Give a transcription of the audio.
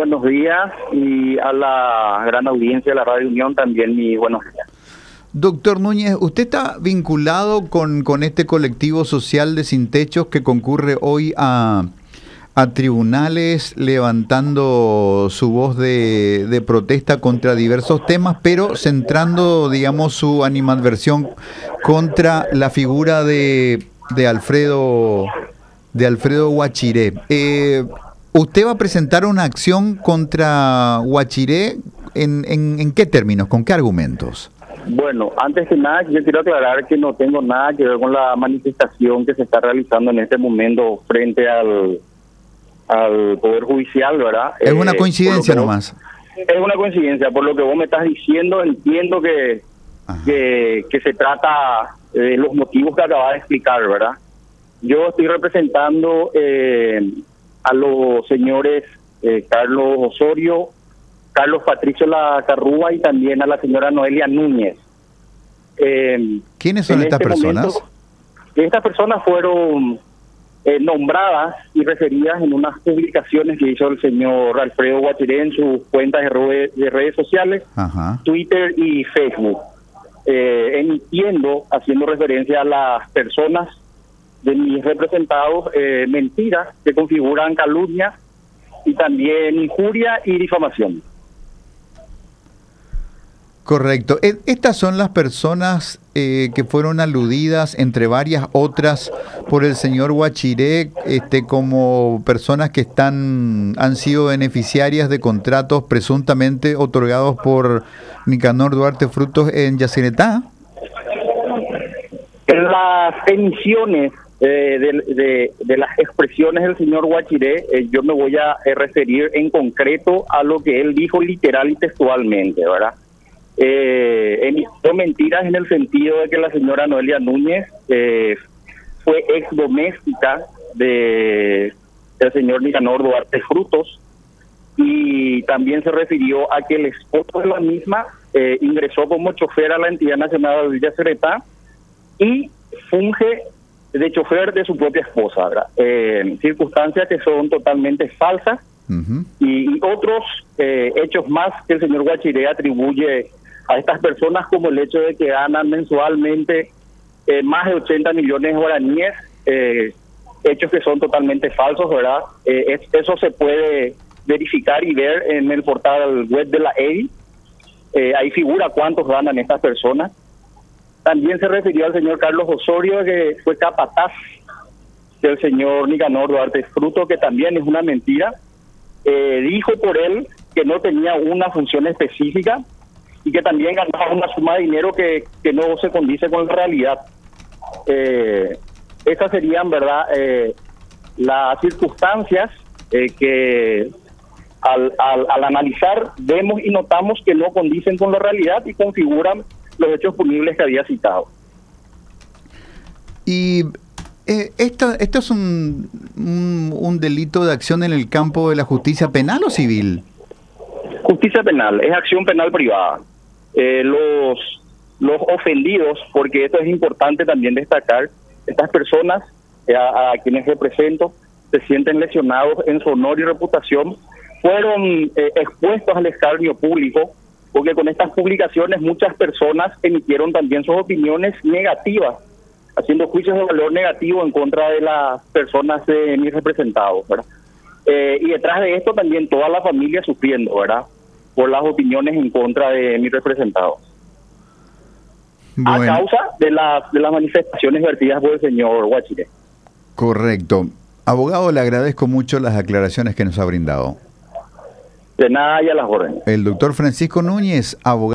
buenos días, y a la gran audiencia de la Radio Unión también mi buenos días. Doctor Núñez, ¿usted está vinculado con este colectivo social de Sin Techos que concurre hoy a tribunales levantando su voz de protesta contra diversos temas, pero centrando, digamos, su animadversión contra la figura de Alfredo Guachiré? ¿Usted va a presentar una acción contra Guachiré? ¿En qué términos? ¿Con qué argumentos? Bueno, antes que nada, yo quiero aclarar que no tengo nada que ver con la manifestación que se está realizando en este momento frente al Poder Judicial, ¿verdad? Es una coincidencia nomás. Es una coincidencia. Por lo que vos me estás diciendo, entiendo que se trata de los motivos que acabas de explicar, ¿verdad? Yo estoy representando a los señores Carlos Osorio, Carlos Patricio Lacarrúa y también a la señora Noelia Núñez. ¿Quiénes son estas personas? Estas personas fueron nombradas y referidas en unas publicaciones que hizo el señor Alfredo Guachiré en sus cuentas de redes sociales, Twitter y Facebook, emitiendo, haciendo referencia a las personas de mis representados, mentiras que configuran calumnia y también injuria y difamación. Correcto. Estas son las personas que fueron aludidas, entre varias otras, por el señor Guachiré, como personas que han sido beneficiarias de contratos presuntamente otorgados por Nicanor Duarte Frutos en Yacyretá. En las emisiones de las expresiones del señor Guachiré, yo me voy a referir en concreto a lo que él dijo literal y textualmente, ¿verdad? Emitió mentiras en el sentido de que la señora Noelia Núñez fue ex doméstica del señor Nicanor Duarte Frutos, y también se refirió a que el esposo de la misma ingresó como chofer a la entidad nacional de Yacyretá y funge de chofer de su propia esposa, ¿verdad? Circunstancias que son totalmente falsas. Y otros hechos más que el señor Guachiré atribuye a estas personas, como el hecho de que ganan mensualmente más de 80 millones de guaraníes, hechos que son totalmente falsos, ¿verdad? Eso se puede verificar y ver en el portal web de la EDI. Ahí figura cuántos ganan estas personas. También se refirió al señor Carlos Osorio, que fue capataz del señor Nicanor Duarte Fruto, que también es una mentira. Dijo por él que no tenía una función específica y que también ganaba una suma de dinero que no se condice con la realidad. Esas serían, ¿verdad?, las circunstancias que al analizar vemos y notamos que no condicen con la realidad y configuran los hechos punibles que había citado. Y ¿esto es un delito de acción en el campo de la justicia penal o civil? Justicia penal, es acción penal privada. Los ofendidos, porque esto es importante también destacar, estas personas a quienes represento se sienten lesionados en su honor y reputación, fueron expuestos al escarnio público, porque con estas publicaciones muchas personas emitieron también sus opiniones negativas, haciendo juicios de valor negativo en contra de las personas de mis representados, ¿verdad? Y detrás de esto también toda la familia sufriendo, ¿verdad?, por las opiniones en contra de mis representados. Bueno. A causa de las manifestaciones vertidas por el señor Guachiré. Correcto. Abogado, le agradezco mucho las aclaraciones que nos ha brindado. De nada y a las órdenes. El doctor Francisco Núñez, abogado.